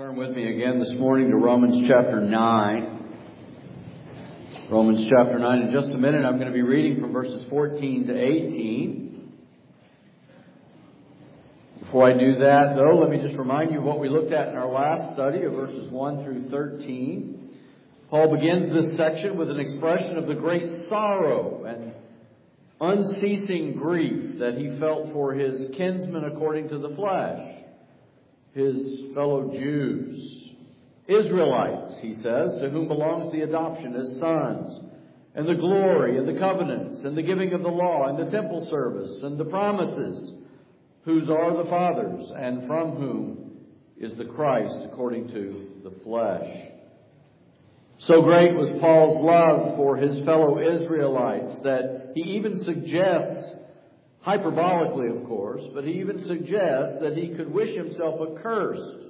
Turn with me again this morning to Romans chapter 9. Romans chapter 9. In just a minute, I'm going to be reading from verses 14 to 18. Before I do that, though, let me just remind you of what we looked at in our last study of verses 1 through 13. Paul begins this section with an expression of the great sorrow and unceasing grief that he felt for his kinsmen according to the flesh, his fellow Jews, Israelites, he says, to whom belongs the adoption as sons, and the glory, and the covenants, and the giving of the law, and the temple service, and the promises, whose are the fathers, and from whom is the Christ according to the flesh. So great was Paul's love for his fellow Israelites that he even suggests, hyperbolically, of course, but he even suggests that he could wish himself accursed,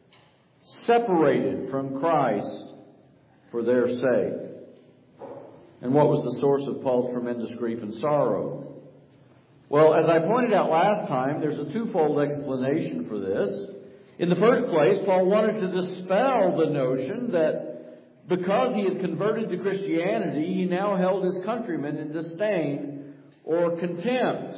separated from Christ for their sake. And what was the source of Paul's tremendous grief and sorrow? Well, as I pointed out last time, there's a twofold explanation for this. In the first place, Paul wanted to dispel the notion that because he had converted to Christianity, he now held his countrymen in disdain or contempt.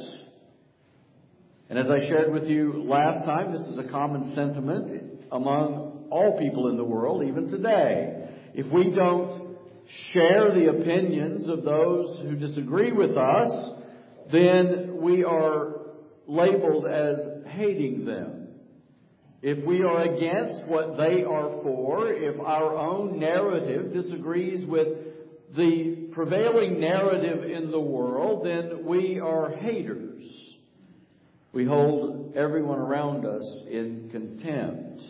And as I shared with you last time, this is a common sentiment among all people in the world, even today. If we don't share the opinions of those who disagree with us, then we are labeled as hating them. If we are against what they are for, if our own narrative disagrees with the prevailing narrative in the world, then we are haters. We hold everyone around us in contempt.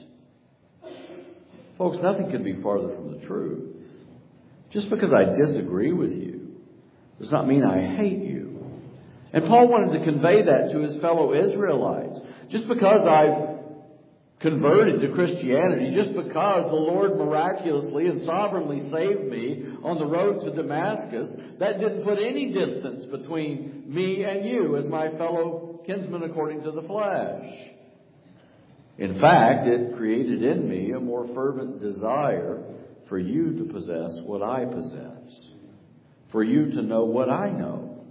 Folks, nothing could be farther from the truth. Just because I disagree with you does not mean I hate you. And Paul wanted to convey that to his fellow Israelites. Just because I've converted to Christianity, just because the Lord miraculously and sovereignly saved me on the road to Damascus, that didn't put any distance between me and you as my fellow kinsmen according to the flesh. In fact, it created in me a more fervent desire for you to possess what I possess, for you to know what I know.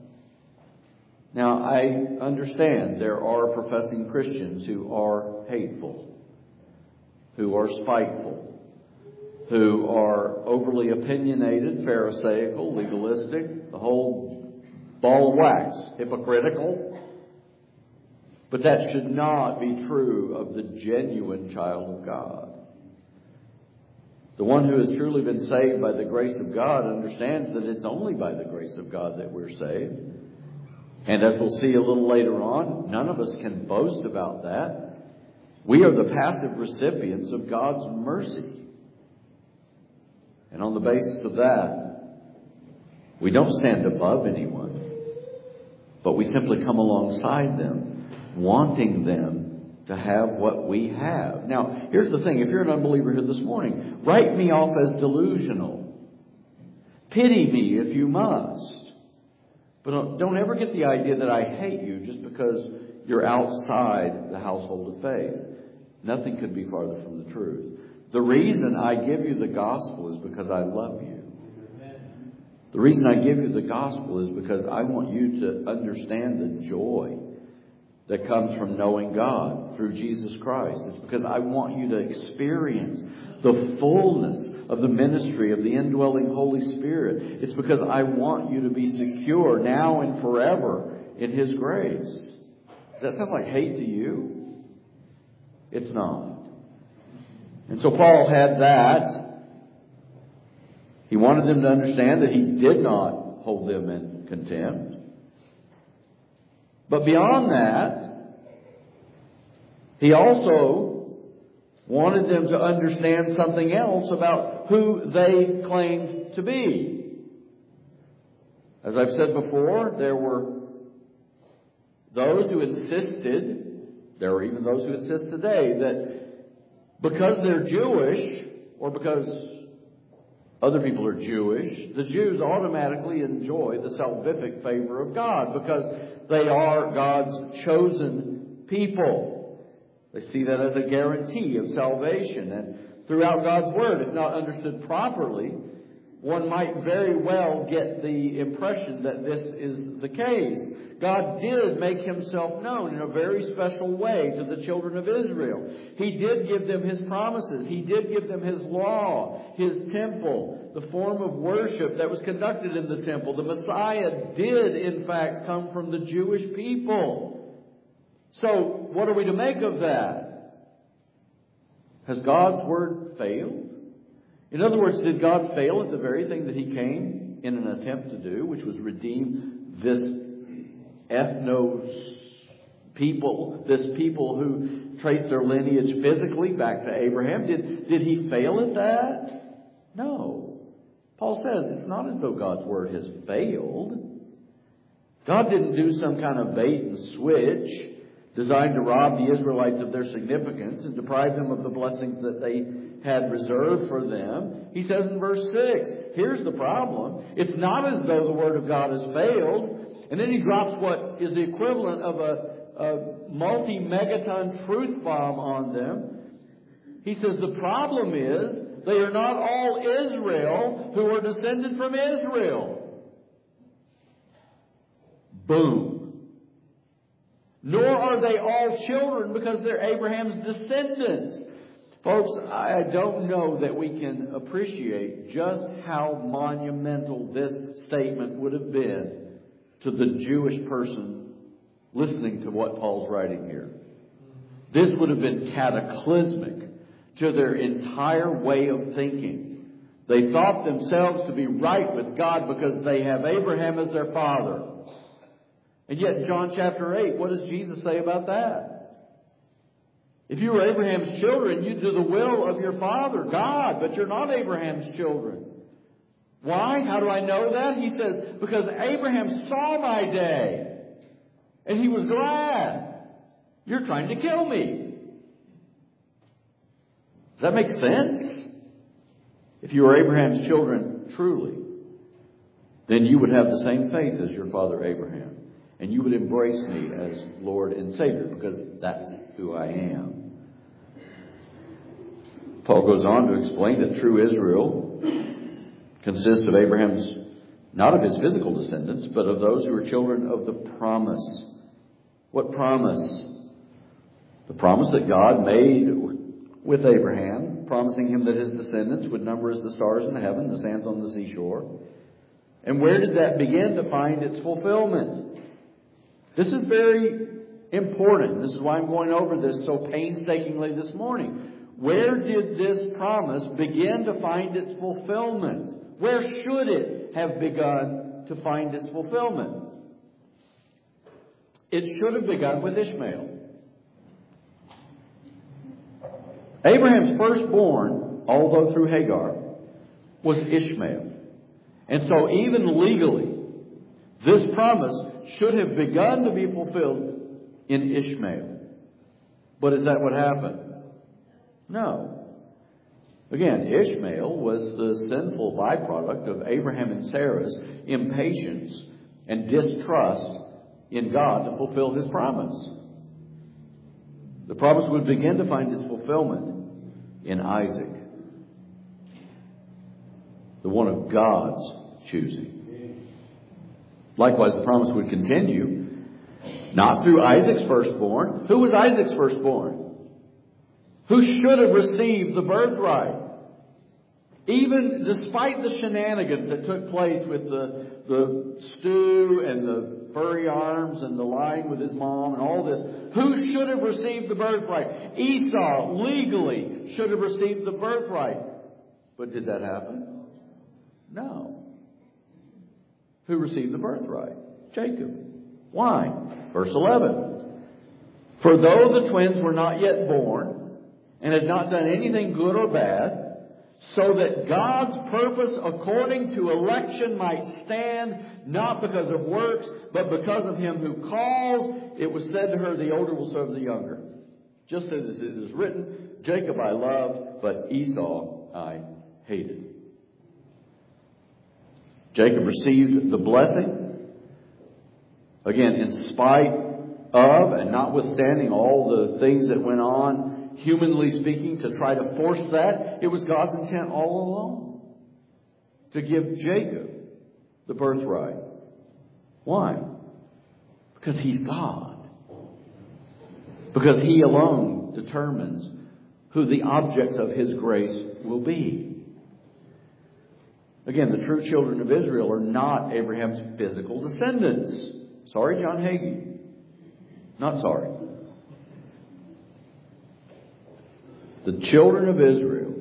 Now, I understand there are professing Christians who are hateful, who are spiteful, who are overly opinionated, pharisaical, legalistic, the whole ball of wax, hypocritical. But that should not be true of the genuine child of God. The one who has truly been saved by the grace of God understands that it's only by the grace of God that we're saved. And as we'll see a little later on, none of us can boast about that. We are the passive recipients of God's mercy. And on the basis of that, we don't stand above anyone, but we simply come alongside them, wanting them to have what we have. Now, here's the thing. If you're an unbeliever here this morning, write me off as delusional. Pity me if you must. But don't ever get the idea that I hate you just because you're outside the household of faith. Nothing could be farther from the truth. The reason I give you the gospel is because I love you. The reason I give you the gospel is because I want you to understand the joy that comes from knowing God through Jesus Christ. It's because I want you to experience the fullness of the ministry of the indwelling Holy Spirit. It's because I want you to be secure now and forever in His grace. Does that sound like hate to you? It's not. And so Paul had that. He wanted them to understand that he did not hold them in contempt. But beyond that, he also wanted them to understand something else about who they claimed to be. As I've said before, there were those who insisted, there are even those who insist today, that because they're Jewish, or because other people are Jewish, the Jews automatically enjoy the salvific favor of God because they are God's chosen people. They see that as a guarantee of salvation. And throughout God's Word, if not understood properly, one might very well get the impression that this is the case. God did make Himself known in a very special way to the children of Israel. He did give them His promises. He did give them His law, His temple, the form of worship that was conducted in the temple. The Messiah did, in fact, come from the Jewish people. So, what are we to make of that? Has God's Word failed? In other words, did God fail at the very thing that He came in an attempt to do, which was redeem this ethnos people, this people who trace their lineage physically back to Abraham? Did He fail at that? No. Paul says it's not as though God's Word has failed. God didn't do some kind of bait and switch designed to rob the Israelites of their significance and deprive them of the blessings that they had reserved for them. He says in verse 6, here's the problem. It's not as though the Word of God has failed. And then he drops what is the equivalent of a multi-megaton truth bomb on them. He says the problem is they are not all Israel who are descended from Israel. Boom. Nor are they all children because they're Abraham's descendants. Folks, I don't know that we can appreciate just how monumental this statement would have been to the Jewish person listening to what Paul's writing here. This would have been cataclysmic to their entire way of thinking. They thought themselves to be right with God because they have Abraham as their father. And yet in John chapter 8, what does Jesus say about that? If you were Abraham's children, you'd do the will of your father, God, but you're not Abraham's children. Why? How do I know that? He says, because Abraham saw my day, and he was glad. You're trying to kill me. Does that make sense? If you were Abraham's children truly, then you would have the same faith as your father Abraham. And you would embrace me as Lord and Savior, because that's who I am. Paul goes on to explain that true Israel consists of Abraham's, not of his physical descendants, but of those who are children of the promise. What promise? The promise that God made with Abraham, promising him that his descendants would number as the stars in heaven, the sands on the seashore. And where did that begin to find its fulfillment? This is very important. This is why I'm going over this so painstakingly this morning. Where did this promise begin to find its fulfillment? Where should it have begun to find its fulfillment? It should have begun with Ishmael. Abraham's firstborn, although through Hagar, was Ishmael. And so even legally, this promise should have begun to be fulfilled in Ishmael. But is that what happened? No. Again, Ishmael was the sinful byproduct of Abraham and Sarah's impatience and distrust in God to fulfill His promise. The promise would begin to find its fulfillment in Isaac, the one of God's choosing. Likewise, the promise would continue, not through Isaac's firstborn. Who was Isaac's firstborn? Who should have received the birthright? Even despite the shenanigans that took place with the stew and the furry arms and the lying with his mom and all this, who should have received the birthright? Esau legally should have received the birthright. But did that happen? No. Who received the birthright? Jacob. Why? Verse 11. For though the twins were not yet born and had not done anything good or bad, so that God's purpose according to election might stand, not because of works, but because of Him who calls, it was said to her, the older will serve the younger. Just as it is written, Jacob I loved, but Esau I hated. Jacob received the blessing, again, in spite of, and notwithstanding all the things that went on, humanly speaking, to try to force that, it was God's intent all along to give Jacob the birthright. Why? Because He's God. Because He alone determines who the objects of His grace will be. Again, the true children of Israel are not Abraham's physical descendants. Sorry, John Hagee. Not sorry. The children of Israel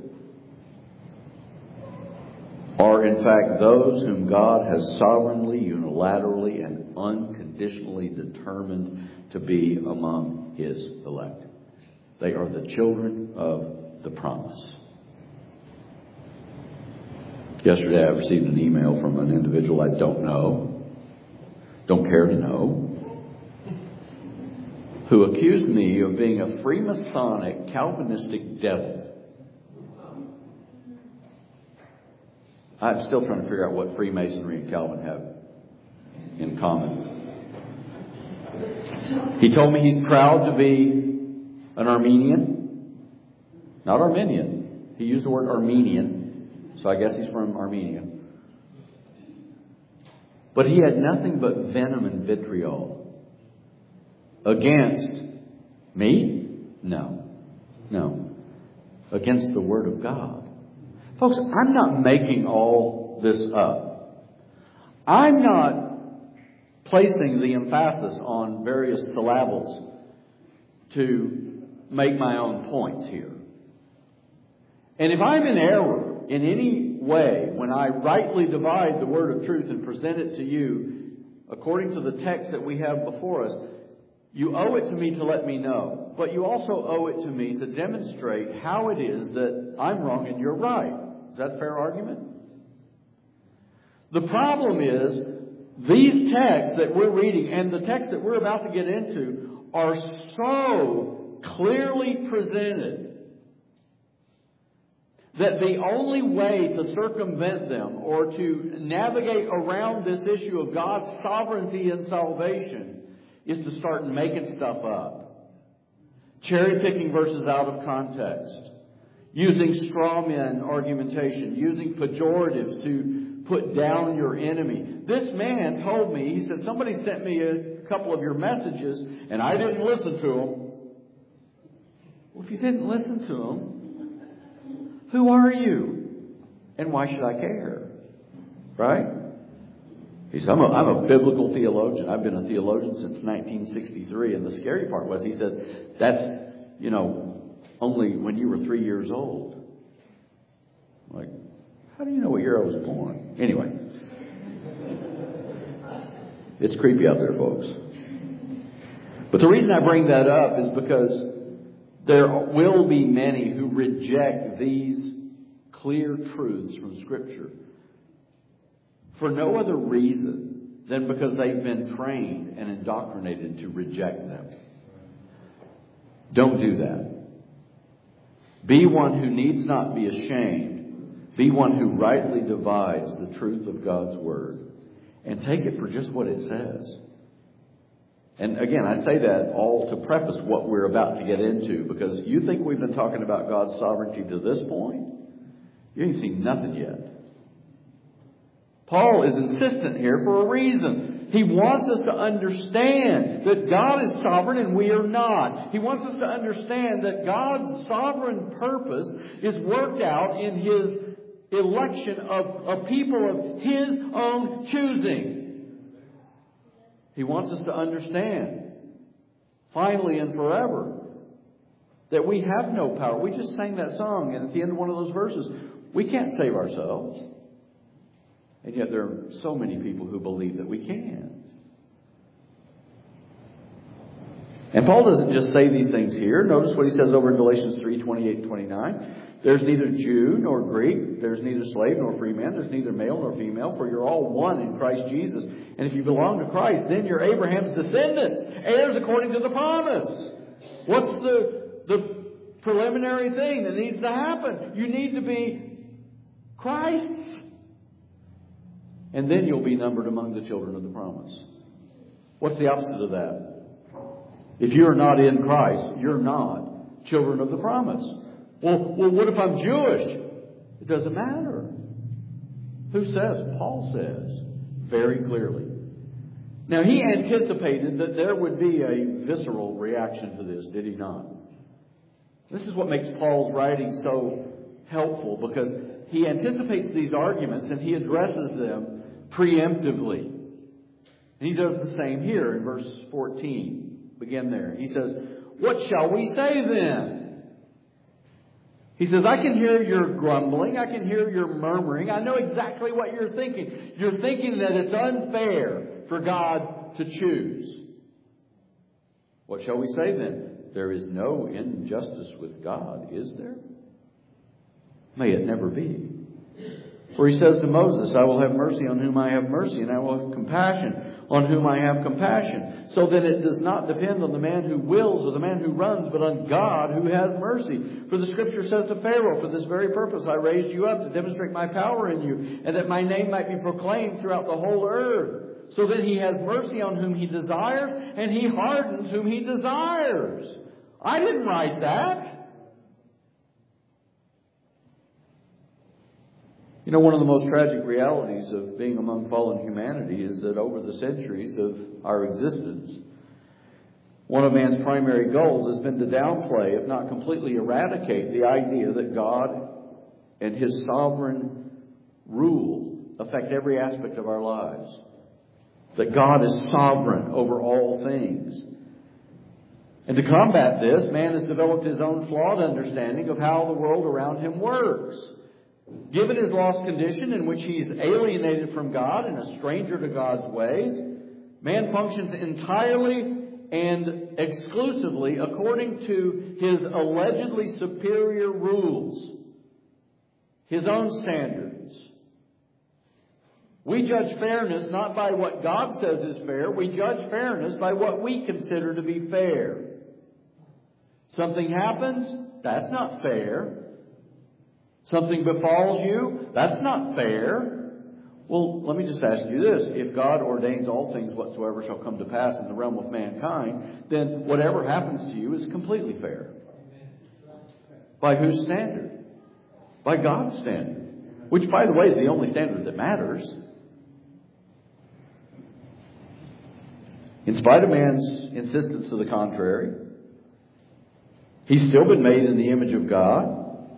are in fact those whom God has sovereignly, unilaterally, and unconditionally determined to be among His elect. They are the children of the promise. Yesterday I received an email from an individual I don't know, don't care to know, who accused me of being a Freemasonic Calvinistic devil. I'm still trying to figure out what Freemasonry and Calvin have in common. He told me he's proud to be an Armenian. Not Armenian. He used the word Armenian, so I guess he's from Armenia. But he had nothing but venom and vitriol against me? No. Against the Word of God. Folks, I'm not making all this up. I'm not placing the emphasis on various syllables to make my own points here. And if I'm in error in any way when I rightly divide the Word of truth and present it to you according to the text that we have before us, you owe it to me to let me know. But you also owe it to me to demonstrate how it is that I'm wrong and you're right. Is that a fair argument? The problem is, these texts that we're reading and the text that we're about to get into are so clearly presented that the only way to circumvent them or to navigate around this issue of God's sovereignty and salvation is to start making stuff up. Cherry-picking verses out of context. Using straw man argumentation. Using pejoratives to put down your enemy. This man told me, he said, somebody sent me a couple of your messages and I didn't listen to them. Well, if you didn't listen to them, who are you? And why should I care? Right? He said, I'm a biblical theologian. I've been a theologian since 1963. And the scary part was, he said, that's, only when you were 3 years old. Like, how do you know what year I was born? Anyway. It's creepy out there, folks. But the reason I bring that up is because there will be many who reject these clear truths from Scripture for no other reason than because they've been trained and indoctrinated to reject them. Don't do that. Be one who needs not be ashamed. Be one who rightly divides the truth of God's Word. And take it for just what it says. And again, I say that all to preface what we're about to get into, because you think we've been talking about God's sovereignty to this point? You ain't seen nothing yet. Paul is insistent here for a reason. He wants us to understand that God is sovereign and we are not. He wants us to understand that God's sovereign purpose is worked out in His election of a people of His own choosing. He wants us to understand, finally and forever, that we have no power. We just sang that song, and at the end of one of those verses, we can't save ourselves. And yet there are so many people who believe that we can. And Paul doesn't just say these things here. Notice what he says over in Galatians 3:28-29. There's neither Jew nor Greek. There's neither slave nor free man. There's neither male nor female. For you're all one in Christ Jesus. And if you belong to Christ, then you're Abraham's descendants, heirs according to the promise. What's the preliminary thing that needs to happen? You need to be Christ's. And then you'll be numbered among the children of the promise. What's the opposite of that? If you're not in Christ, you're not children of the promise. Well, what if I'm Jewish? It doesn't matter. Who says? Paul says very clearly. Now, he anticipated that there would be a visceral reaction to this, did he not? This is what makes Paul's writing so helpful, because he anticipates these arguments and he addresses them preemptively. And he does the same here in verse 14. Begin there. He says, "What shall we say then?" He says, I can hear your grumbling. I can hear your murmuring. I know exactly what you're thinking. You're thinking that it's unfair for God to choose. What shall we say then? There is no injustice with God, is there? May it never be. For he says to Moses, I will have mercy on whom I have mercy, and I will have compassion on whom I have compassion. So then it does not depend on the man who wills or the man who runs, but on God who has mercy. For the Scripture says to Pharaoh, for this very purpose I raised you up, to demonstrate my power in you, and that my name might be proclaimed throughout the whole earth. So then he has mercy on whom he desires, and he hardens whom he desires. I didn't write that. You know, one of the most tragic realities of being among fallen humanity is that over the centuries of our existence, one of man's primary goals has been to downplay, if not completely eradicate, the idea that God and His sovereign rule affect every aspect of our lives. That God is sovereign over all things. And to combat this, man has developed his own flawed understanding of how the world around him works. Given his lost condition in which he's alienated from God and a stranger to God's ways, man functions entirely and exclusively according to his allegedly superior rules, his own standards. We judge fairness not by what God says is fair. We judge fairness by what we consider to be fair. Something happens, that's not fair. Something befalls you, that's not fair. Well, let me just ask you this. If God ordains all things whatsoever shall come to pass in the realm of mankind, then whatever happens to you is completely fair. By whose standard? By God's standard. Which, by the way, is the only standard that matters. In spite of man's insistence to the contrary, he's still been made in the image of God.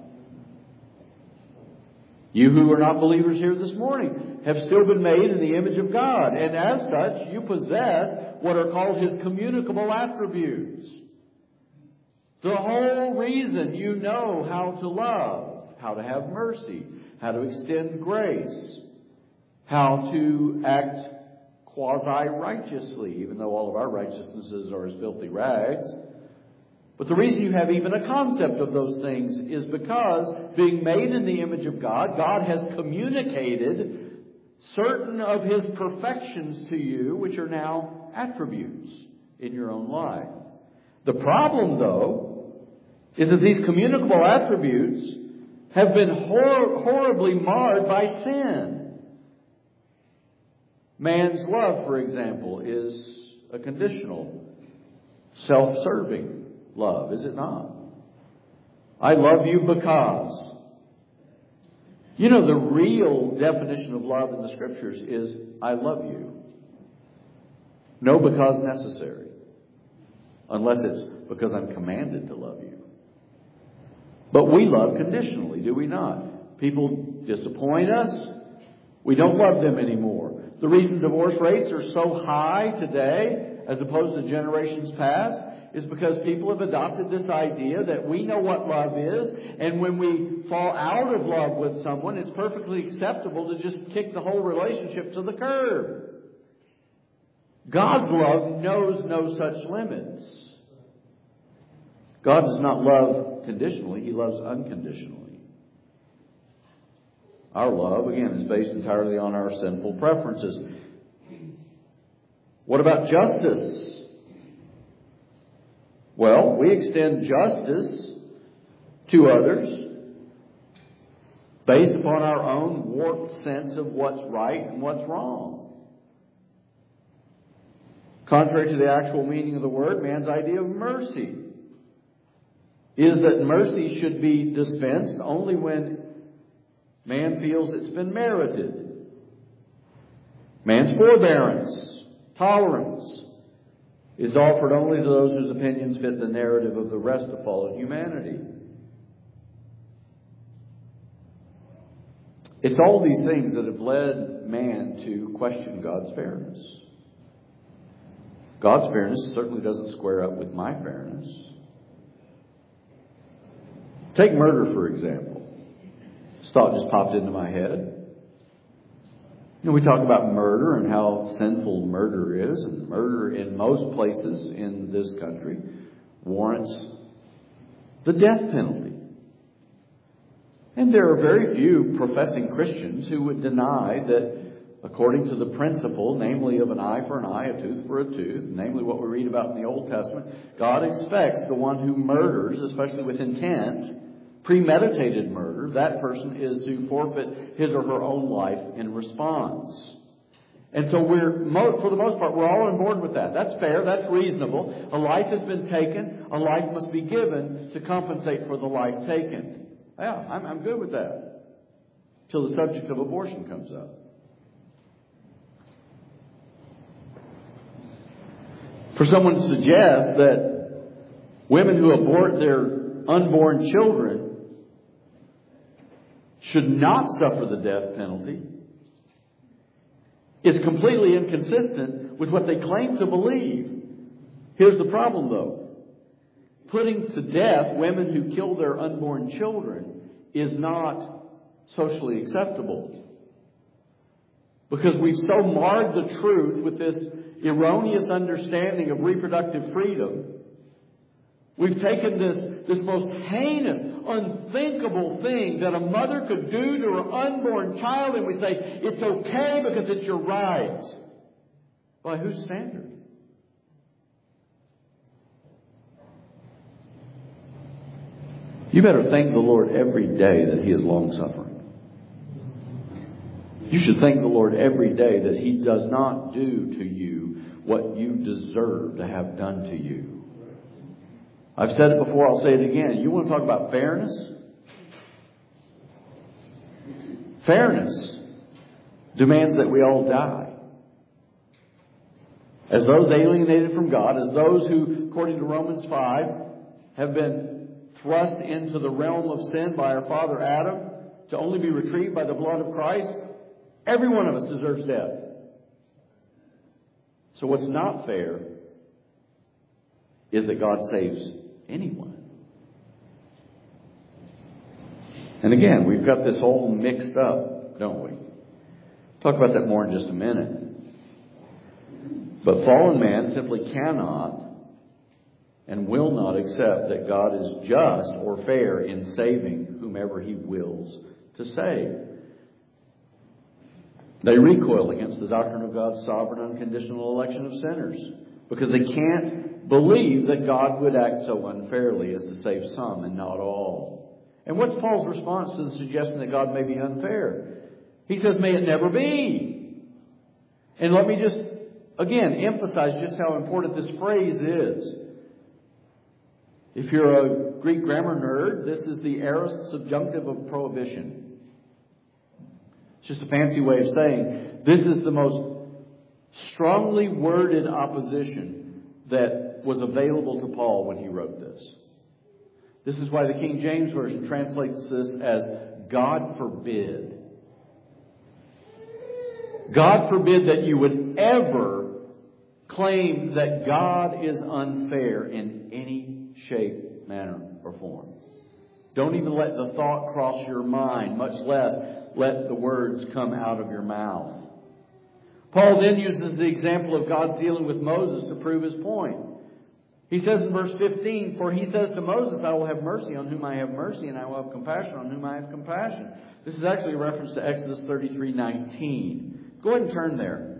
You who are not believers here this morning have still been made in the image of God. And as such, you possess what are called His communicable attributes. The whole reason you know how to love, how to have mercy, how to extend grace, how to act quasi-righteously, even though all of our righteousnesses are as filthy rags. But the reason you have even a concept of those things is because, being made in the image of God, God has communicated certain of His perfections to you, which are now attributes in your own life. The problem, though, is that these communicable attributes have been horribly marred by sin. Man's love, for example, is a conditional, self-serving love, is it not? I love you because. You know, the real definition of love in the Scriptures is I love you. No because necessary. Unless it's because I'm commanded to love you. But we love conditionally, do we not? People disappoint us. We don't love them anymore. The reason divorce rates are so high today, as opposed to generations past, is because people have adopted this idea that we know what love is, and when we fall out of love with someone, it's perfectly acceptable to just kick the whole relationship to the curb. God's love knows no such limits. God does not love conditionally, He loves unconditionally. Our love, again, is based entirely on our sinful preferences. What about justice? Well, we extend justice to others based upon our own warped sense of what's right and what's wrong. Contrary to the actual meaning of the word, man's idea of mercy is that mercy should be dispensed only when man feels it's been merited. Man's forbearance, tolerance, is offered only to those whose opinions fit the narrative of the rest of fallen humanity. It's all these things that have led man to question God's fairness. God's fairness certainly doesn't square up with my fairness. Take murder, for example. This thought just popped into my head. We talk about murder and how sinful murder is, and murder in most places in this country warrants the death penalty. And there are very few professing Christians who would deny that according to the principle, namely of an eye for an eye, a tooth for a tooth, namely what we read about in the Old Testament, God expects the one who murders, especially with intent, premeditated murder, that person is to forfeit his or her own life in response. And so for the most part, we're all on board with that. That's fair. That's reasonable. A life has been taken. A life must be given to compensate for the life taken. Yeah, I'm good with that. Till the subject of abortion comes up. For someone to suggest that women who abort their unborn children should not suffer the death penalty is completely inconsistent with what they claim to believe. Here's the problem, though. Putting to death women who kill their unborn children is not socially acceptable. Because we've so marred the truth with this erroneous understanding of reproductive freedom. We've taken this most heinous, unthinkable thing that a mother could do to her unborn child, and we say, it's okay because it's your right. By whose standard? You better thank the Lord every day that He is long-suffering. You should thank the Lord every day that He does not do to you what you deserve to have done to you. I've said it before, I'll say it again. You want to talk about fairness? Fairness demands that we all die. As those alienated from God, as those who, according to Romans 5, have been thrust into the realm of sin by our father Adam to only be retrieved by the blood of Christ, every one of us deserves death. So what's not fair is that God saves anyone. And again, we've got this all mixed up, don't we? Talk about that more in just a minute. But fallen man simply cannot and will not accept that God is just or fair in saving whomever He wills to save. They recoil against the doctrine of God's sovereign unconditional election of sinners because they can't believe that God would act so unfairly as to save some and not all. And what's Paul's response to the suggestion that God may be unfair? He says, may it never be. And let me just, again, emphasize just how important this phrase is. If you're a Greek grammar nerd, this is the aorist subjunctive of prohibition. It's just a fancy way of saying this is the most strongly worded opposition that was available to Paul when he wrote this. This is why the King James Version translates this as God forbid. God forbid that you would ever claim that God is unfair in any shape, manner, or form. Don't even let the thought cross your mind, much less let the words come out of your mouth. Paul then uses the example of God's dealing with Moses to prove his point. He says in verse 15, for he says to Moses, I will have mercy on whom I have mercy, and I will have compassion on whom I have compassion. This is actually a reference to Exodus 33:19. Go ahead and turn there.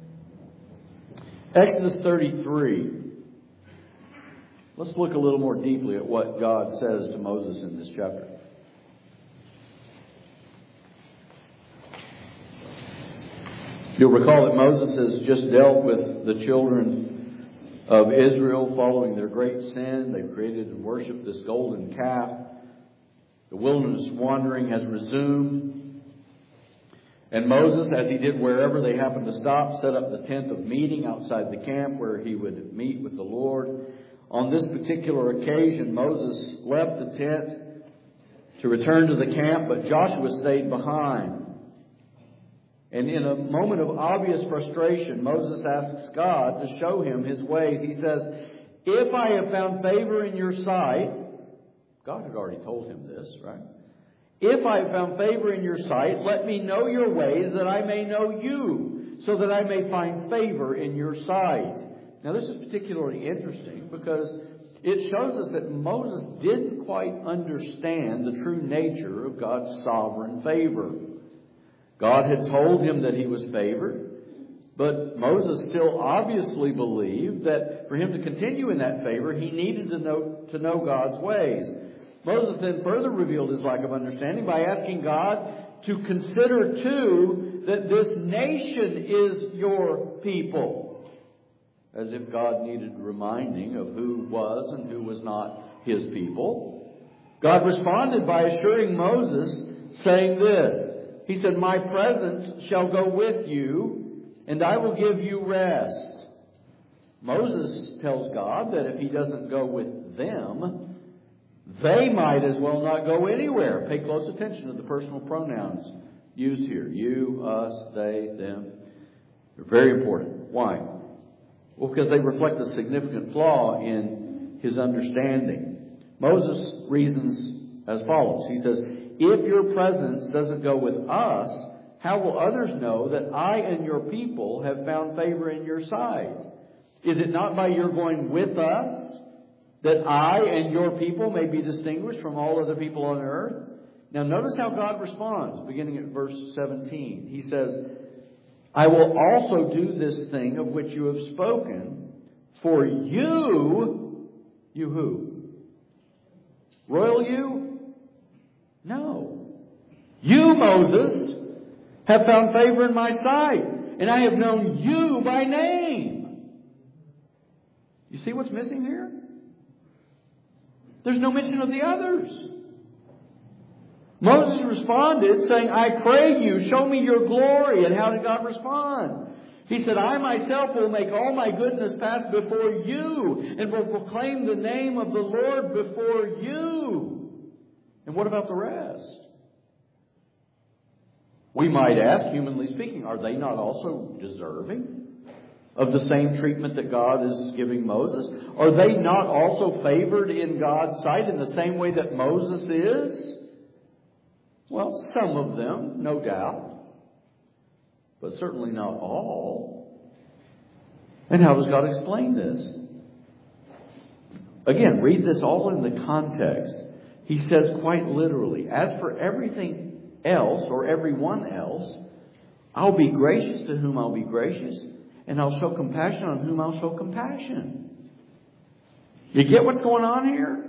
Exodus 33. Let's look a little more deeply at what God says to Moses in this chapter. You'll recall that Moses has just dealt with the children of Israel following their great sin. They've created and worshipped this golden calf. The wilderness wandering has resumed. And Moses, as he did wherever they happened to stop, set up the tent of meeting outside the camp where he would meet with the Lord. On this particular occasion, Moses left the tent to return to the camp, but Joshua stayed behind. And in a moment of obvious frustration, Moses asks God to show him his ways. He says, "If I have found favor in your sight," God had already told him this, right? "If I have found favor in your sight, let me know your ways that I may know you, so that I may find favor in your sight." Now this is particularly interesting because it shows us that Moses didn't quite understand the true nature of God's sovereign favor. God had told him that he was favored, but Moses still obviously believed that for him to continue in that favor, he needed to know God's ways. Moses then further revealed his lack of understanding by asking God to consider too that this nation is your people. As if God needed reminding of who was and who was not his people. God responded by assuring Moses, saying this. He said, "My presence shall go with you, and I will give you rest." Moses tells God that if he doesn't go with them, they might as well not go anywhere. Pay close attention to the personal pronouns used here. You, us, they, them. They're very important. Why? Well, because they reflect a significant flaw in his understanding. Moses reasons as follows. He says, "If your presence doesn't go with us, how will others know that I and your people have found favor in your sight? Is it not by your going with us that I and your people may be distinguished from all other people on earth?" Now notice how God responds, beginning at verse 17. He says, "I will also do this thing of which you have spoken, for you," you who? Royal you? No. "You, Moses, have found favor in my sight, and I have known you by name." You see what's missing here? There's no mention of the others. Moses responded saying, "I pray you, show me your glory." And how did God respond? He said, "I myself will make all my goodness pass before you and will proclaim the name of the Lord before you." And what about the rest? We might ask, humanly speaking, are they not also deserving of the same treatment that God is giving Moses? Are they not also favored in God's sight in the same way that Moses is? Well, some of them, no doubt, but certainly not all. And how does God explain this? Again, read this all in the context. He says quite literally, "As for everything else or everyone else, I'll be gracious to whom I'll be gracious, and I'll show compassion on whom I'll show compassion." You get what's going on here?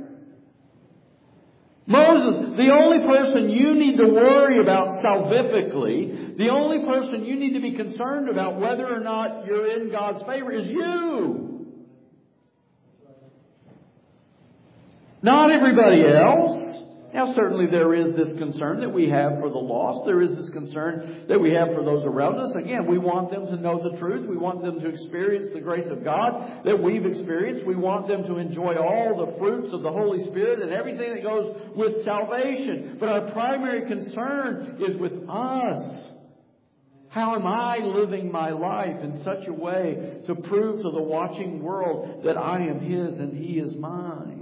Moses, the only person you need to worry about salvifically, the only person you need to be concerned about whether or not you're in God's favor is you. Not everybody else. Now, certainly there is this concern that we have for the lost. There is this concern that we have for those around us. Again, we want them to know the truth. We want them to experience the grace of God that we've experienced. We want them to enjoy all the fruits of the Holy Spirit and everything that goes with salvation. But our primary concern is with us. How am I living my life in such a way to prove to the watching world that I am His and He is mine?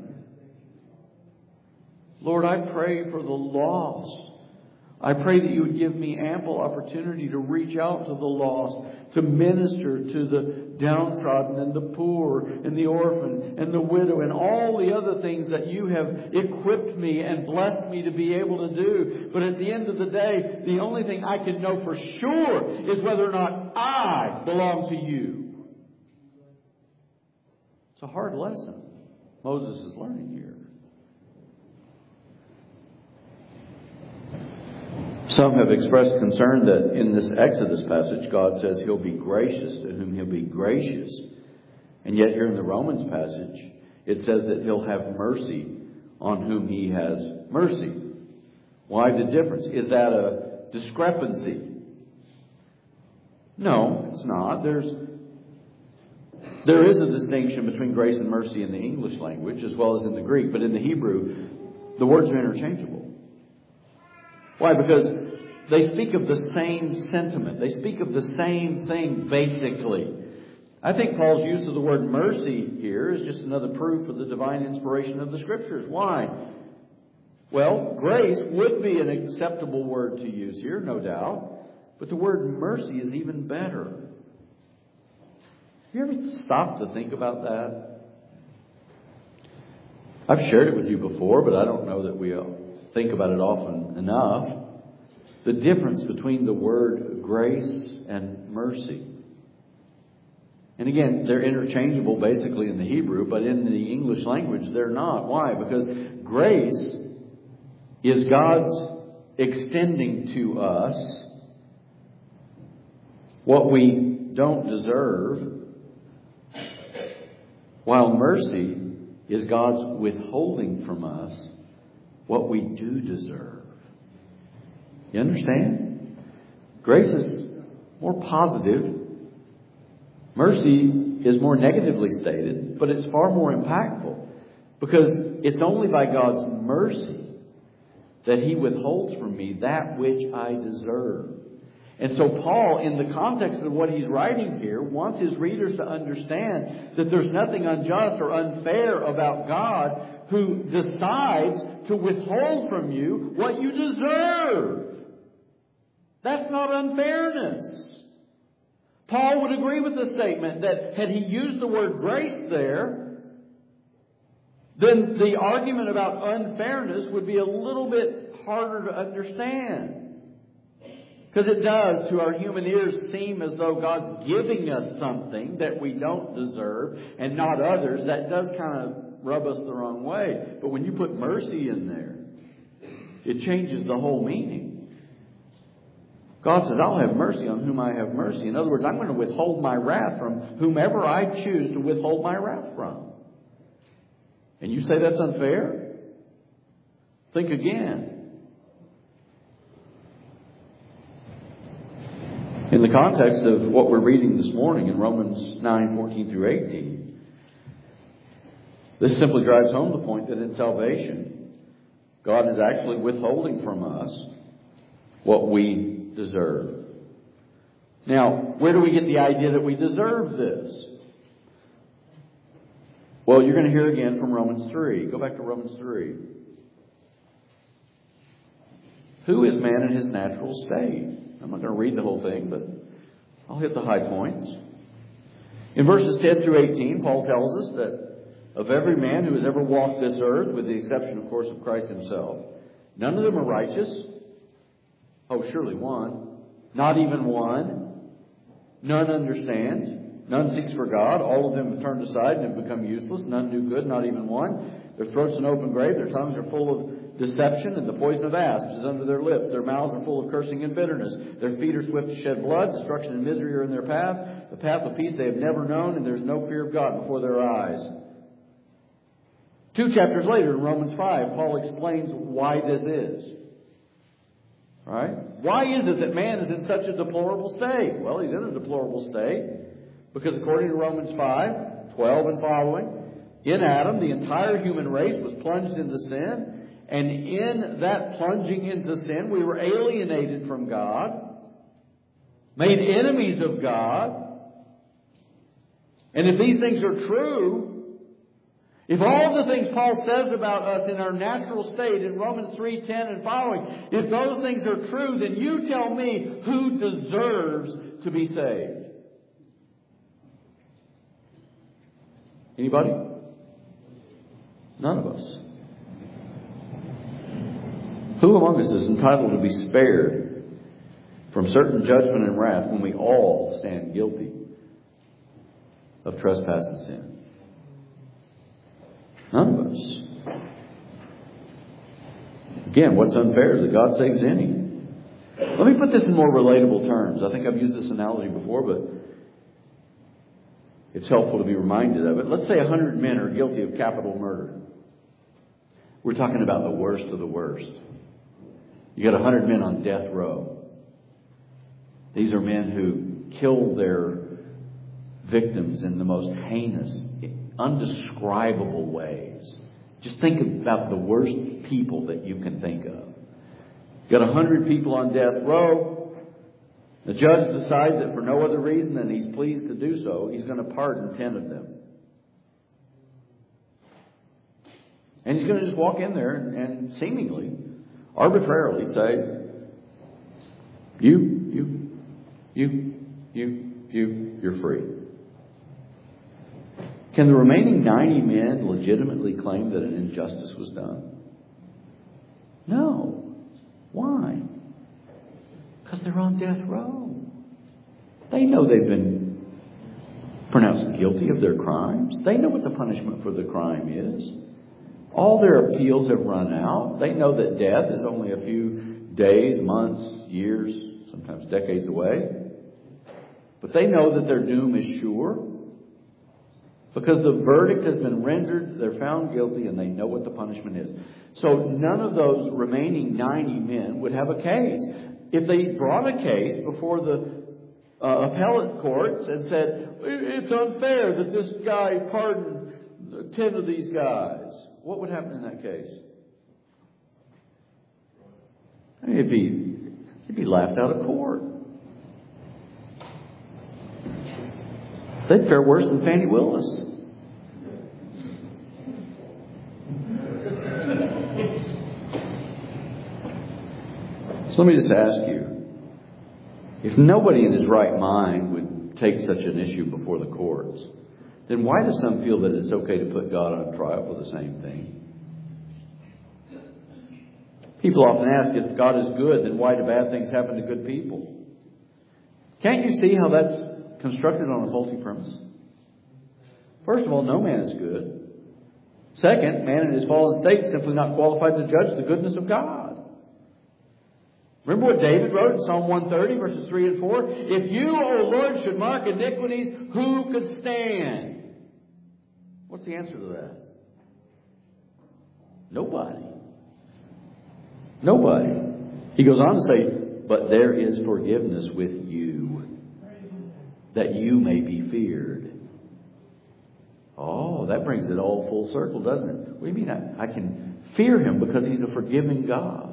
Lord, I pray for the lost. I pray that you would give me ample opportunity to reach out to the lost, to minister to the downtrodden and the poor and the orphan and the widow and all the other things that you have equipped me and blessed me to be able to do. But at the end of the day, the only thing I can know for sure is whether or not I belong to you. It's a hard lesson Moses is learning here. Some have expressed concern that in this Exodus passage, God says He'll be gracious to whom He'll be gracious. And yet here in the Romans passage, it says that He'll have mercy on whom He has mercy. Why the difference? Is that a discrepancy? No, it's not. There is a distinction between grace and mercy in the English language as well as in the Greek. But in the Hebrew, the words are interchangeable. Why? Because they speak of the same sentiment. They speak of the same thing, basically. I think Paul's use of the word mercy here is just another proof of the divine inspiration of the Scriptures. Why? Well, grace would be an acceptable word to use here, no doubt. But the word mercy is even better. Have you ever stopped to think about that? I've shared it with you before, but I don't know that we think about it often enough. The difference between the word grace and mercy. And again, they're interchangeable basically in the Hebrew, but in the English language they're not. Why? Because grace is God's extending to us what we don't deserve, while mercy is God's withholding from us what we do deserve. You understand? Grace is more positive. Mercy is more negatively stated, but it's far more impactful because it's only by God's mercy that He withholds from me that which I deserve. And so Paul, in the context of what he's writing here, wants his readers to understand that there's nothing unjust or unfair about God who decides to withhold from you what you deserve. That's not unfairness. Paul would agree with the statement that had he used the word grace there, then the argument about unfairness would be a little bit harder to understand. Because it does, to our human ears, seem as though God's giving us something that we don't deserve and not others. That does kind of rub us the wrong way. But when you put mercy in there, it changes the whole meaning. God says, I'll have mercy on whom I have mercy. In other words, I'm going to withhold my wrath from whomever I choose to withhold my wrath from. And you say that's unfair? Think again. In the context of what we're reading this morning in Romans 9:14 through 18, this simply drives home the point that in salvation, God is actually withholding from us what we deserve. Now, where do we get the idea that we deserve this? Well, you're going to hear again from Romans 3. Go back to Romans 3. Who is man in his natural state? I'm not going to read the whole thing, but I'll hit the high points. In verses 10 through 18, Paul tells us that of every man who has ever walked this earth, with the exception, of course, of Christ himself, none of them are righteous. Oh, surely one. Not even one. None understands. None seeks for God. All of them have turned aside and have become useless. None do good, not even one. Their throats an open grave. Their tongues are full of deception, and the poison of asps is under their lips. Their mouths are full of cursing and bitterness. Their feet are swift to shed blood. Destruction and misery are in their path. The path of peace they have never known, and there's no fear of God before their eyes. 2 chapters later in Romans 5, Paul explains why this is. All right? Why is it that man is in such a deplorable state? Well, he's in a deplorable state because according to Romans 5:12 and following, in Adam, the entire human race was plunged into sin. And in that plunging into sin, we were alienated from God, made enemies of God. And if these things are true, if all the things Paul says about us in our natural state in Romans 3:10 and following, if those things are true, then you tell me who deserves to be saved. Anybody? None of us. Who among us is entitled to be spared from certain judgment and wrath when we all stand guilty of trespass and sin? None of us. Again, what's unfair is that God saves any. Let me put this in more relatable terms. I think I've used this analogy before, but it's helpful to be reminded of it. Let's say 100 men are guilty of capital murder. We're talking about the worst of the worst. You got 100 men on death row. These are men who killed their victims in the most heinous, undescribable ways. Just think about the worst people that you can think of. You got 100 people on death row. The judge decides that for no other reason than he's pleased to do so, he's going to pardon 10 of them. And he's going to just walk in there and seemingly, arbitrarily say, you're free. Can the remaining 90 men legitimately claim that an injustice was done? No. Why? Because they're on death row. They know they've been pronounced guilty of their crimes. They know what the punishment for the crime is. All their appeals have run out. They know that death is only a few days, months, years, sometimes decades away. But they know that their doom is sure. Because the verdict has been rendered, they're found guilty, and they know what the punishment is. So none of those remaining 90 men would have a case. If they brought a case before the appellate courts and said, it's unfair that this guy pardoned 10 of these guys, what would happen in that case? It'd be laughed out of court. They'd fare worse than Fannie Willis. So let me just ask you, if nobody in his right mind would take such an issue before the courts, then why do some feel that it's okay to put God on trial for the same thing? People often ask, if God is good, then why do bad things happen to good people? Can't you see how that's constructed on a faulty premise? First of all, no man is good. Second, man in his fallen state is simply not qualified to judge the goodness of God. Remember what David wrote in Psalm 130, verses 3 and 4? If you, O Lord, should mark iniquities, who could stand? What's the answer to that? Nobody. Nobody. He goes on to say, but there is forgiveness with you, that you may be feared. Oh, that brings it all full circle, doesn't it? What do you mean I can fear Him because He's a forgiving God?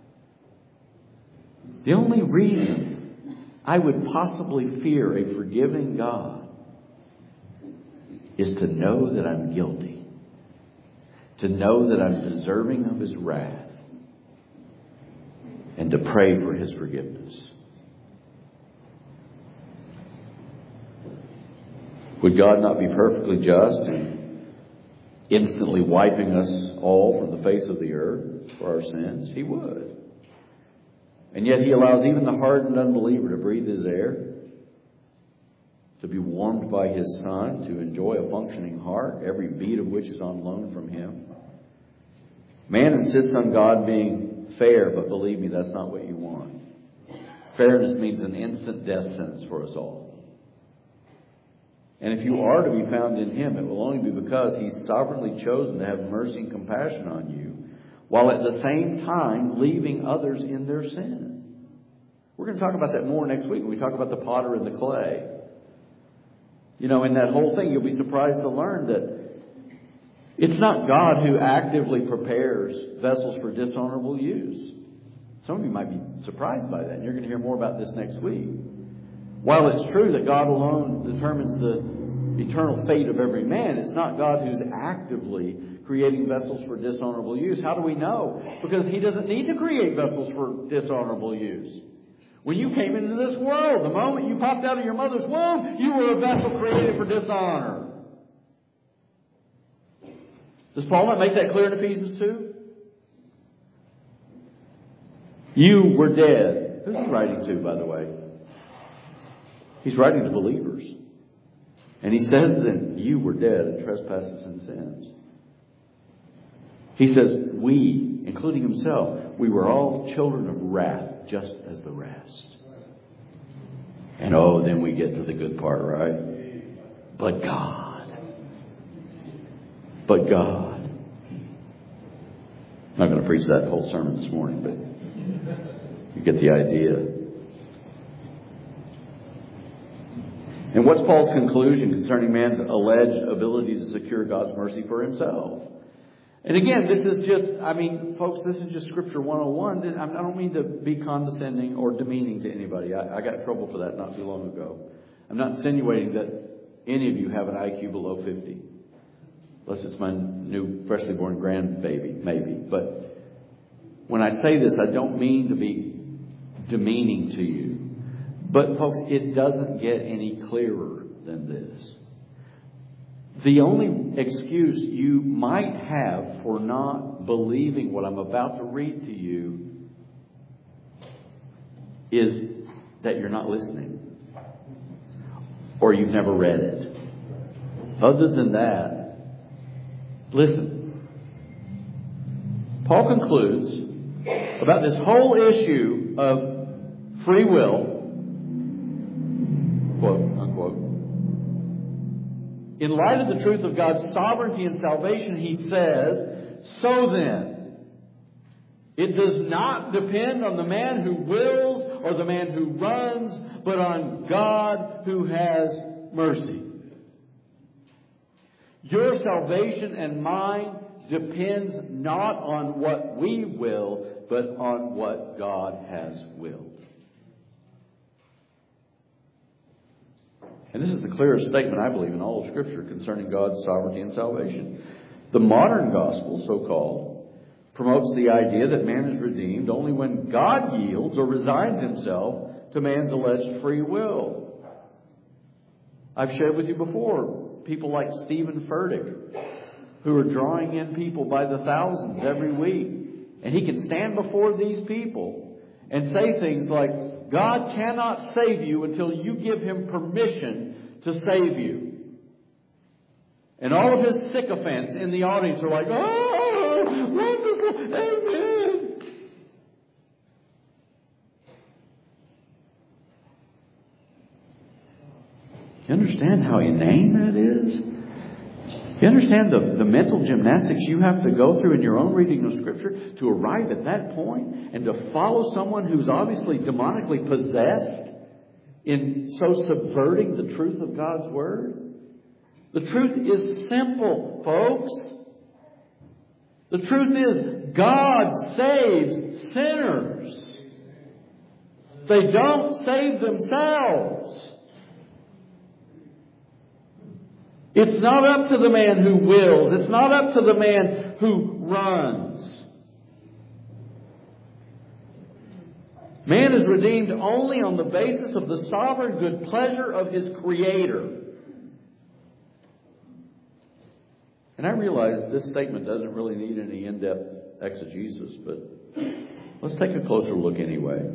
The only reason I would possibly fear a forgiving God is to know that I'm guilty, to know that I'm deserving of His wrath, and to pray for His forgiveness. Would God not be perfectly just and instantly wiping us all from the face of the earth for our sins? He would. And yet He allows even the hardened unbeliever to breathe His air, to be warmed by His Son, to enjoy a functioning heart, every beat of which is on loan from Him. Man insists on God being fair, but believe me, that's not what you want. Fairness means an instant death sentence for us all. And if you are to be found in Him, it will only be because He's sovereignly chosen to have mercy and compassion on you, while at the same time leaving others in their sin. We're going to talk about that more next week when we talk about the potter and the clay. You know, in that whole thing, you'll be surprised to learn that it's not God who actively prepares vessels for dishonorable use. Some of you might be surprised by that, and you're going to hear more about this next week. While it's true that God alone determines the eternal fate of every man, it's not God who's actively creating vessels for dishonorable use. How do we know? Because He doesn't need to create vessels for dishonorable use. When you came into this world, the moment you popped out of your mother's womb, you were a vessel created for dishonor. Does Paul not make that clear in Ephesians 2? You were dead. Who's he writing to, by the way? He's writing to believers. And he says that you were dead in trespasses and sins. He says we, including himself, We were all children of wrath, just as the rest. And then we get to the good part, right? But God. But God. I'm not going to preach that whole sermon this morning, but you get the idea. And what's Paul's conclusion concerning man's alleged ability to secure God's mercy for himself? And again, this is just, folks, this is just Scripture 101. I don't mean to be condescending or demeaning to anybody. I got in trouble for that not too long ago. I'm not insinuating that any of you have an IQ below 50. Unless it's my new freshly born grandbaby, maybe. But when I say this, I don't mean to be demeaning to you. But folks, it doesn't get any clearer than this. The only excuse you might have for not believing what I'm about to read to you is that you're not listening. Or you've never read it. Other than that, listen. Paul concludes about this whole issue of free will, quote unquote. In light of the truth of God's sovereignty and salvation, he says, so then, it does not depend on the man who wills or the man who runs, but on God who has mercy. Your salvation and mine depends not on what we will, but on what God has willed. And this is the clearest statement, I believe, in all of Scripture concerning God's sovereignty and salvation. The modern gospel, so-called, promotes the idea that man is redeemed only when God yields or resigns himself to man's alleged free will. I've shared with you before people like Stephen Furtick, who are drawing in people by the thousands every week. And he can stand before these people and say things like, God cannot save you until you give Him permission to save you. And all of his sycophants in the audience are like, oh, wonderful, amen. You understand how inane that is? You understand the mental gymnastics you have to go through in your own reading of Scripture to arrive at that point and to follow someone who's obviously demonically possessed in so subverting the truth of God's Word? The truth is simple, folks. The truth is God saves sinners. They don't save themselves. It's not up to the man who wills. It's not up to the man who runs. Man is redeemed only on the basis of the sovereign good pleasure of his Creator. And I realize this statement doesn't really need any in-depth exegesis, but let's take a closer look anyway.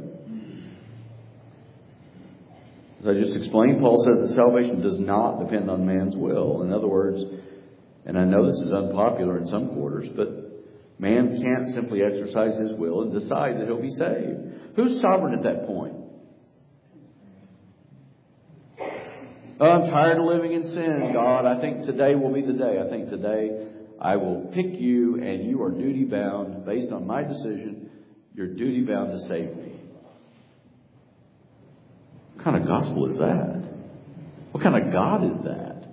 As I just explained, Paul says that salvation does not depend on man's will. In other words, and I know this is unpopular in some quarters, but man can't simply exercise his will and decide that he'll be saved. Who's sovereign at that point? Oh, I'm tired of living in sin, God. I think today will be the day. I think today I will pick you and you are duty bound. Based on my decision, you're duty bound to save me. What kind of gospel is that? What kind of God is that?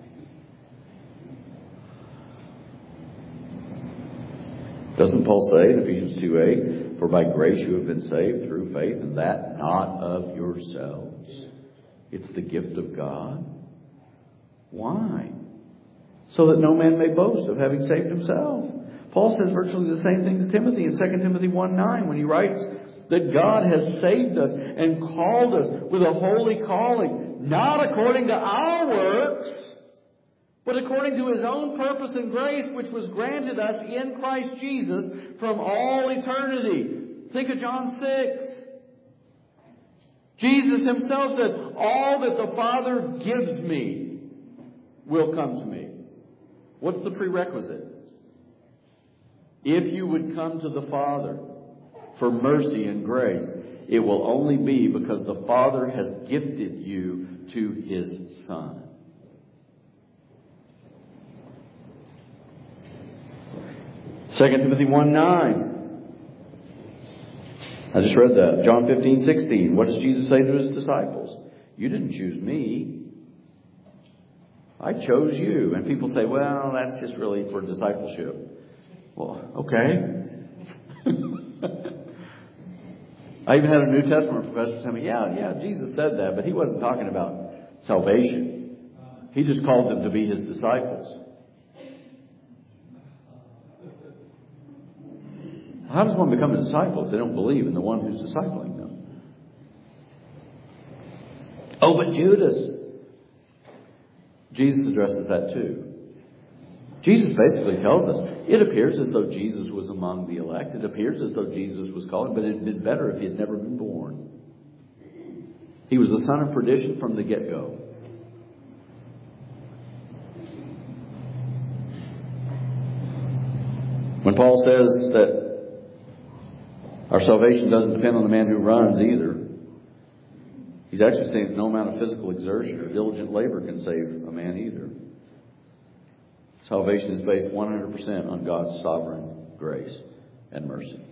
Doesn't Paul say in Ephesians 2:8, for by grace you have been saved through faith, and that not of yourselves. It's the gift of God. Why? So that no man may boast of having saved himself. Paul says virtually the same thing to Timothy in 2 Timothy 1:9 when he writes that God has saved us and called us with a holy calling, not according to our works, but according to His own purpose and grace, which was granted us in Christ Jesus from all eternity. Think of John 6. Jesus Himself said, all that the Father gives me will come to me. What's the prerequisite? If you would come to the Father for mercy and grace, it will only be because the Father has gifted you to His Son. Second Timothy 1:9. I just read that. John 15:16. What does Jesus say to His disciples? You didn't choose me. I chose you. And people say, well, that's just really for discipleship. Well, okay. I even had a New Testament professor tell me, yeah, Jesus said that, but He wasn't talking about salvation. He just called them to be His disciples. How does one become a disciple if they don't believe in the one who's discipling them? Oh, but Judas. Jesus addresses that too. Jesus basically tells us, it appears as though Jesus was among the elect. It appears as though Jesus was called, but it had been better if He had never been born. He was the son of perdition from the get-go. When Paul says that our salvation doesn't depend on the man who runs either, he's actually saying no amount of physical exertion or diligent labor can save a man either. Salvation is based 100% on God's sovereign grace and mercy.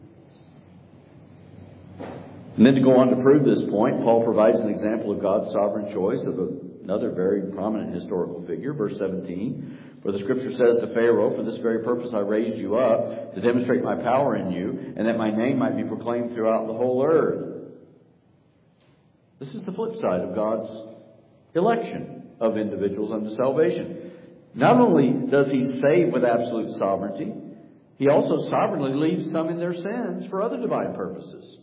And then to go on to prove this point, Paul provides an example of God's sovereign choice of another very prominent historical figure. Verse 17, for the Scripture says to Pharaoh, for this very purpose I raised you up, to demonstrate my power in you, and that my name might be proclaimed throughout the whole earth. This is the flip side of God's election of individuals unto salvation. Not only does He save with absolute sovereignty, He also sovereignly leaves some in their sins for other divine purposes.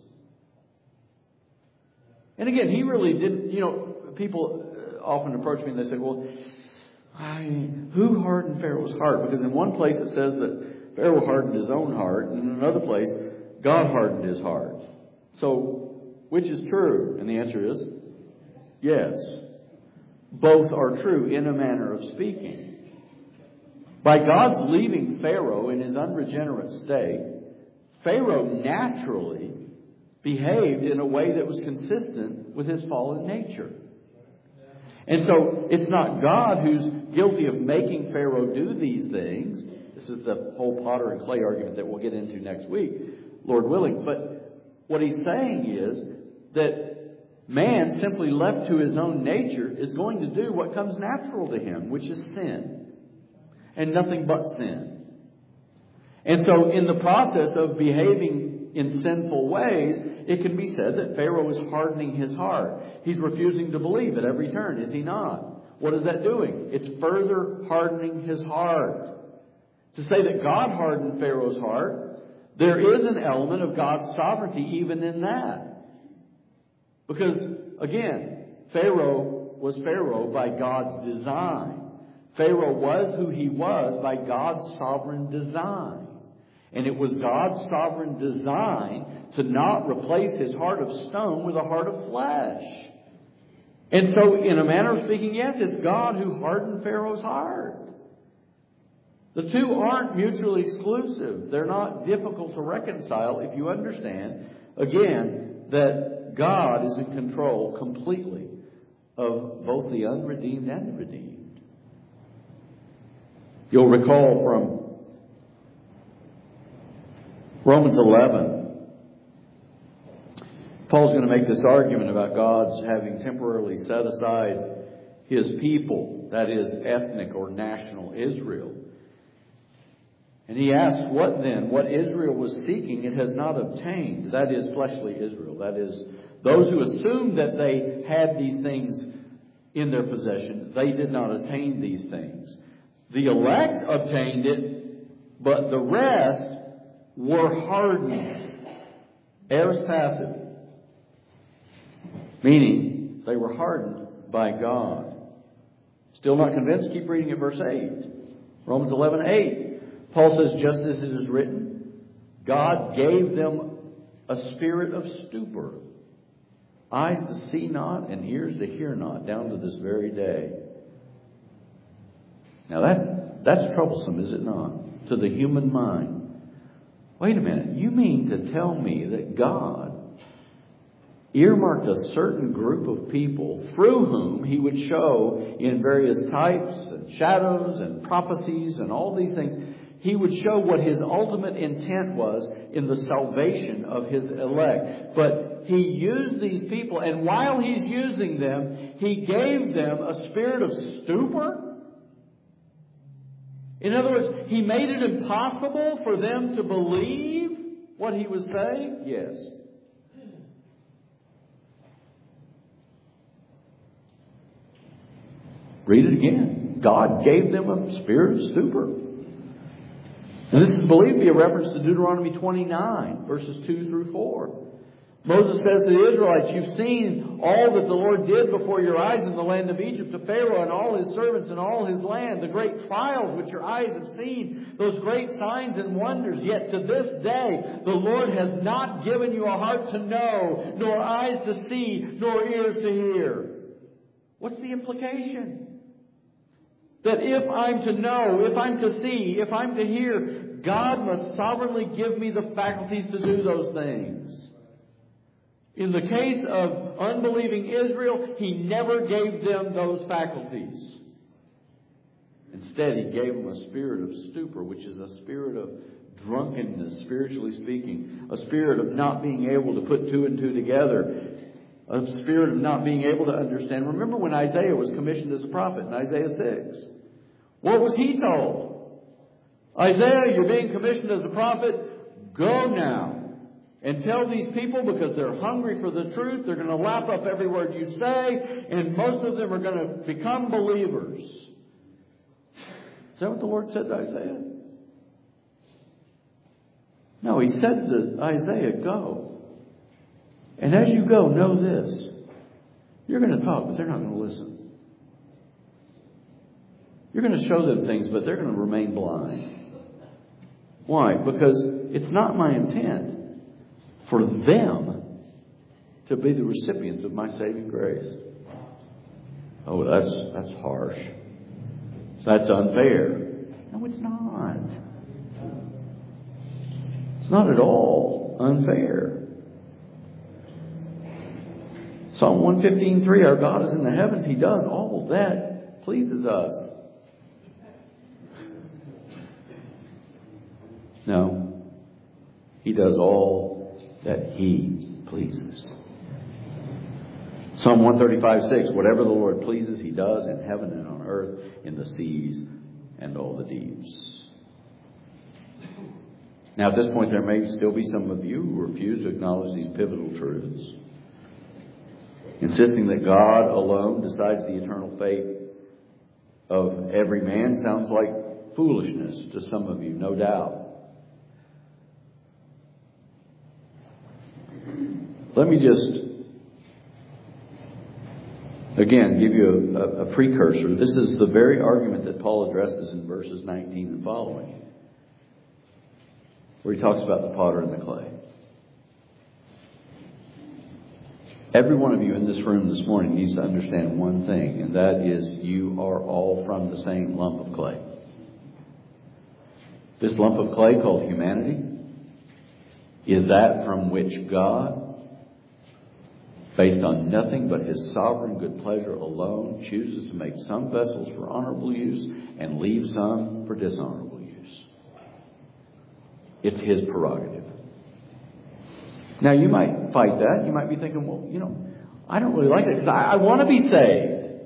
And again, He really didn't, people often approach me and they say, well, who hardened Pharaoh's heart? Because in one place it says that Pharaoh hardened his own heart, and in another place, God hardened his heart. So, which is true? And the answer is, yes. Both are true in a manner of speaking. By God's leaving Pharaoh in his unregenerate state, Pharaoh naturally behaved in a way that was consistent with his fallen nature. And so it's not God who's guilty of making Pharaoh do these things. This is the whole potter and clay argument that we'll get into next week, Lord willing. But what he's saying is that man, simply left to his own nature, is going to do what comes natural to him, which is sin. And nothing but sin. And so in the process of behaving in sinful ways, it can be said that Pharaoh is hardening his heart. He's refusing to believe at every turn, is he not? What is that doing? It's further hardening his heart. To say that God hardened Pharaoh's heart, there is an element of God's sovereignty even in that. Because, again, Pharaoh was Pharaoh by God's design. Pharaoh was who he was by God's sovereign design. And it was God's sovereign design to not replace his heart of stone with a heart of flesh. And so, in a manner of speaking, yes, it's God who hardened Pharaoh's heart. The two aren't mutually exclusive. They're not difficult to reconcile if you understand, again, that God is in control completely of both the unredeemed and the redeemed. You'll recall from Romans 11, Paul's going to make this argument about God's having temporarily set aside His people, that is, ethnic or national Israel. And he asks, what then? What Israel was seeking, it has not obtained. That is, fleshly Israel. That is, those who assumed that they had these things in their possession, they did not attain these things. The elect obtained it, but the rest were hardened. Aorist passive. Meaning, they were hardened by God. Still not convinced? Keep reading at verse 8. Romans 11:8. Paul says, just as it is written, God gave them a spirit of stupor. Eyes to see not and ears to hear not, down to this very day. Now that's troublesome, is it not? To the human mind. Wait a minute. You mean to tell me that God earmarked a certain group of people through whom He would show in various types and shadows and prophecies and all these things, He would show what His ultimate intent was in the salvation of His elect. But He used these people, and while He's using them, He gave them a spirit of stupor. In other words, He made it impossible for them to believe what He was saying? Yes. Read it again. God gave them a spirit of stupor. And this is believed to be a reference to Deuteronomy 29, verses 2 through 4. Moses says to the Israelites, "You've seen all that the Lord did before your eyes in the land of Egypt to Pharaoh and all his servants and all his land, the great trials which your eyes have seen, those great signs and wonders. Yet to this day the Lord has not given you a heart to know, nor eyes to see, nor ears to hear." What's the implication? That if I'm to know, if I'm to see, if I'm to hear, God must sovereignly give me the faculties to do those things. In the case of unbelieving Israel, He never gave them those faculties. Instead, He gave them a spirit of stupor, which is a spirit of drunkenness, spiritually speaking. A spirit of not being able to put two and two together. A spirit of not being able to understand. Remember when Isaiah was commissioned as a prophet in Isaiah 6. What was he told? Isaiah, you're being commissioned as a prophet. Go now and tell these people, because they're hungry for the truth, they're going to lap up every word you say, and most of them are going to become believers. Is that what the Lord said to Isaiah? No, He said to Isaiah, go. And as you go, know this. You're going to talk, but they're not going to listen. You're going to show them things, but they're going to remain blind. Why? Because it's not my intent for them to be the recipients of my saving grace. Oh, that's harsh. That's unfair. No, it's not. It's not at all unfair. Psalm 115:3, our God is in the heavens. He does all that pleases us. No. He does all that He pleases. Psalm 135:6, whatever the Lord pleases, He does in heaven and on earth, in the seas and all the deeps. Now at this point there may still be some of you who refuse to acknowledge these pivotal truths. Insisting that God alone decides the eternal fate of every man sounds like foolishness to some of you, no doubt. Let me just, again, give you a precursor. This is the very argument that Paul addresses in verses 19 and following, where he talks about the potter and the clay. Every one of you in this room this morning needs to understand one thing, and that is you are all from the same lump of clay. This lump of clay called humanity is that from which God, based on nothing but His sovereign good pleasure alone, chooses to make some vessels for honorable use and leave some for dishonorable use. It's His prerogative. Now, you might fight that. You might be thinking, well, I don't really like that because I want to be saved.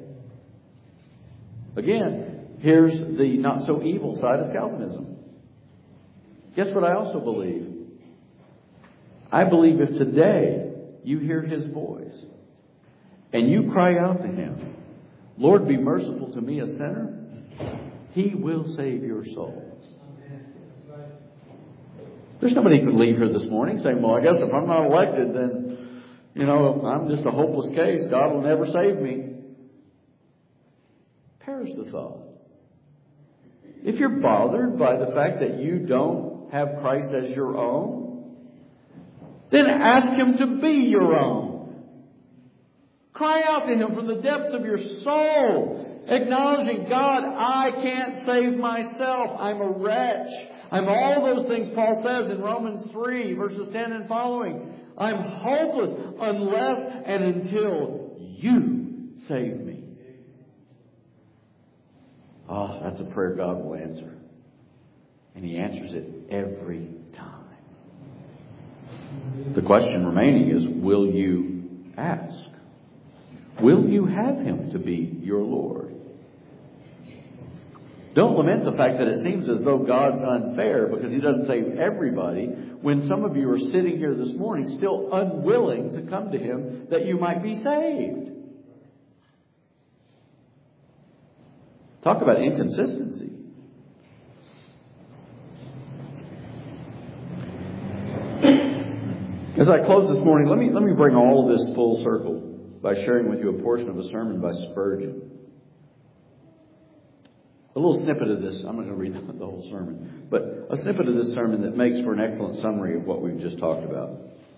Again, here's the not so evil side of Calvinism. Guess what I also believe? I believe if today you hear His voice and you cry out to Him, Lord, be merciful to me, a sinner, He will save your soul. There's nobody who can leave here this morning saying, well, I guess if I'm not elected, then, I'm just a hopeless case. God will never save me. Perish the thought. If you're bothered by the fact that you don't have Christ as your own, then ask Him to be your own. Cry out to Him from the depths of your soul, acknowledging, God, I can't save myself. I'm a wretch. I'm all those things Paul says in Romans 3, verses 10 and following. I'm hopeless unless and until you save me. Oh, that's a prayer God will answer. And He answers it every time. The question remaining is, will you ask? Will you have Him to be your Lord? Don't lament the fact that it seems as though God's unfair because He doesn't save everybody, when some of you are sitting here this morning still unwilling to come to Him that you might be saved. Talk about inconsistency. As I close this morning, let me bring all of this full circle by sharing with you a portion of a sermon by Spurgeon. A little snippet of this. I'm not going to read the whole sermon, but a snippet of this sermon that makes for an excellent summary of what we've just talked about.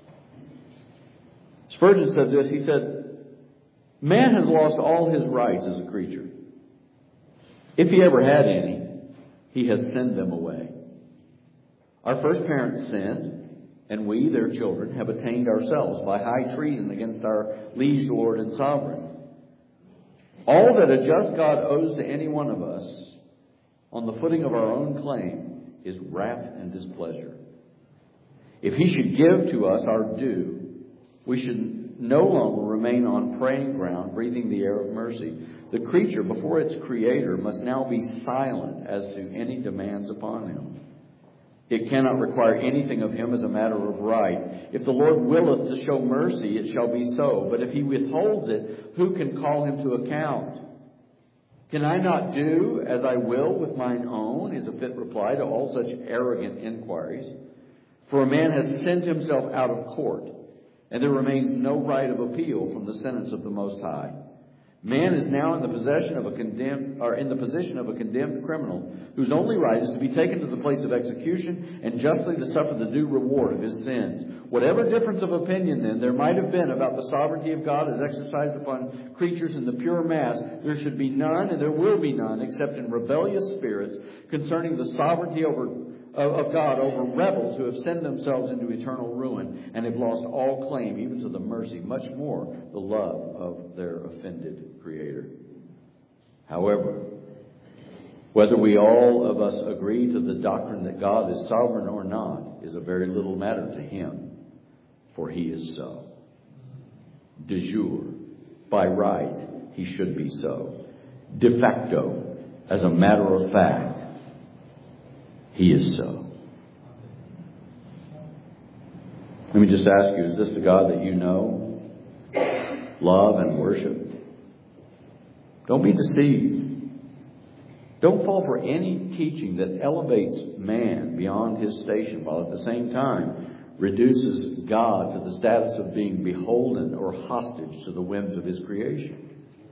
Spurgeon said this. He said, "Man has lost all his rights as a creature. If he ever had any, he has sinned them away. Our first parents sinned, and we, their children, have attained ourselves by high treason against our liege lord and sovereign. All that a just God owes to any one of us, on the footing of our own claim, is wrath and displeasure. If He should give to us our due, we should no longer remain on praying ground, breathing the air of mercy. The creature, before its Creator, must now be silent as to any demands upon Him. It cannot require anything of Him as a matter of right. If the Lord willeth to show mercy, it shall be so. But if He withholds it, who can call Him to account? Can I not do as I will with mine own, is a fit reply to all such arrogant inquiries. For a man has sent himself out of court, and there remains no right of appeal from the sentence of the Most High. Man is now in the position of a condemned criminal, whose only right is to be taken to the place of execution and justly to suffer the due reward of his sins. Whatever difference of opinion, then, there might have been about the sovereignty of God as exercised upon creatures in the pure mass, there should be none, and there will be none, except in rebellious spirits, concerning the sovereignty of God over rebels who have sent themselves into eternal ruin and have lost all claim even to the mercy, much more the love of their offended Creator. However, whether we all of us agree to the doctrine that God is sovereign or not is a very little matter to Him, for He is so. De jure, by right, He should be so. De facto, as a matter of fact, He is so. Let me just ask you, is this the God that you know, love, and worship? Don't be deceived. Don't fall for any teaching that elevates man beyond his station, while at the same time reduces God to the status of being beholden or hostage to the whims of His creation.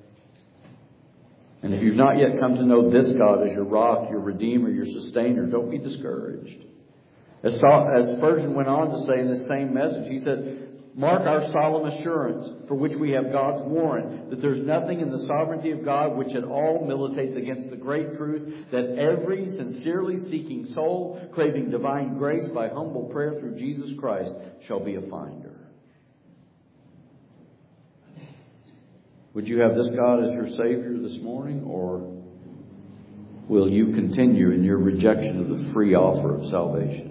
And if you've not yet come to know this God as your rock, your redeemer, your sustainer, don't be discouraged. As Spurgeon went on to say in this same message, he said, "Mark our solemn assurance, for which we have God's warrant, that there's nothing in the sovereignty of God which at all militates against the great truth that every sincerely seeking soul, craving divine grace by humble prayer through Jesus Christ, shall be a finder." Would you have this God as your Savior this morning, or will you continue in your rejection of the free offer of salvation?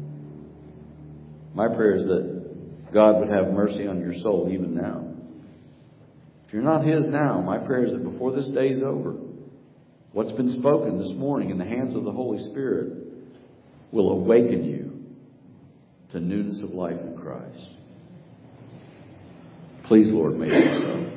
My prayer is that God would have mercy on your soul even now. If you're not His now, my prayer is that before this day is over, what's been spoken this morning in the hands of the Holy Spirit will awaken you to newness of life in Christ. Please, Lord, make it so.